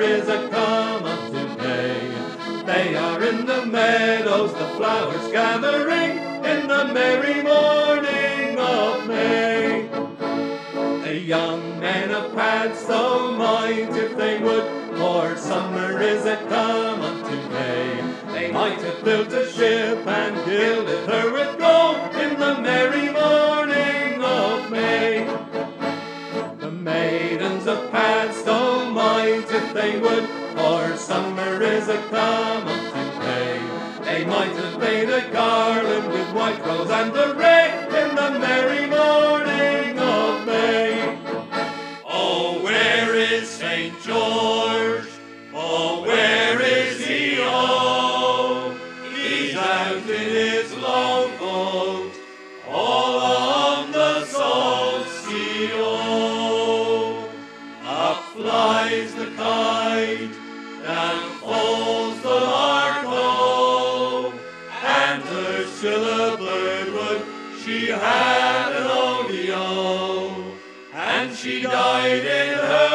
is a come unto May. They are in the meadows, the flowers gathering in the merry morning of May. The young men of Padstow might if they would, for summer is a come unto May. They might have built a ship and gilded her with gold in the merry morning of May. The maidens of Padstow might if they would, for summer is a come unto May. They might have made a garland with white rose and the ray in the merry morning of May. Oh, where is St. George? Oh, where is he? Oh, he's out in his long boat, all on the salt sea. Oh, up flies the kite, down falls the lark. Oh, and Ursula Birdwood, she had an oleo, and she died in her